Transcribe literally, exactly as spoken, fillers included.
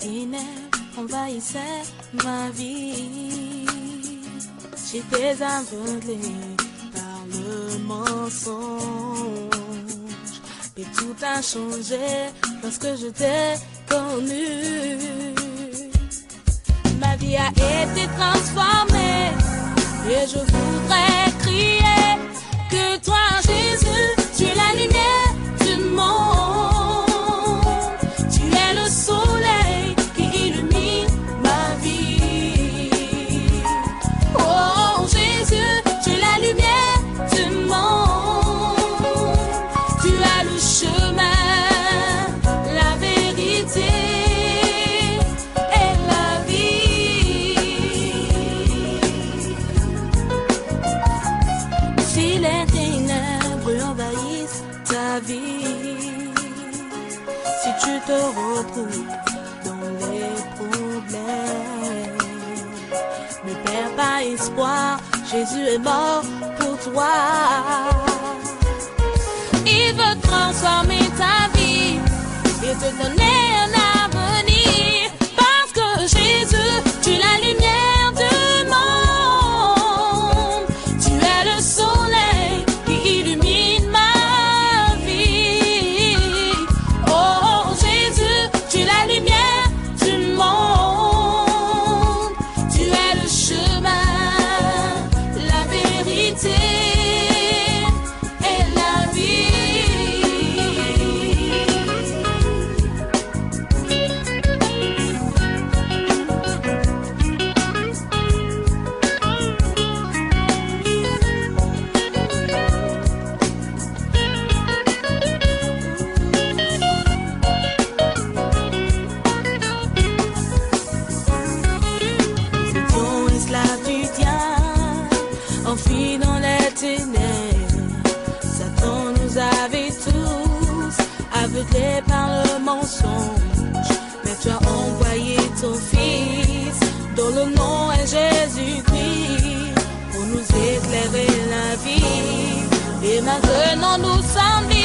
ténèbres envahissaient ma vie. J'étais aveuglé par le mensonge. Mais tout a changé lorsque je t'ai connu. Ma vie a été transformée et je voudrais crier que toi, Jésus, tu es la lumière du monde. Tu es le soleil qui illumine ma vie. Oh Jésus, tu es la lumière du monde. Tu as le chemin, la vérité et la vie. Si les ténèbres envahissent ta vie, si tu te retrouves dans les problèmes, ne perds pas espoir, Jésus est mort pour toi. Il veut transformer ta vie et te donner un avenir. Parce que Jésus, tu es la lumière du monde. Tu es le soleil qui illumine ma vie. Oh Jésus, tu es la lumière du monde. Tu es le chemin, la vérité et la vie. Étions esclaves du diable, enfuis dans les ténèbres. Satan nous avait tous aveuglés par le mensonge. Mais tu as envoyé ton Fils, dont le nom est Jésus-Christ, pour nous éclairer la vie. Et maintenant nous sommes libres.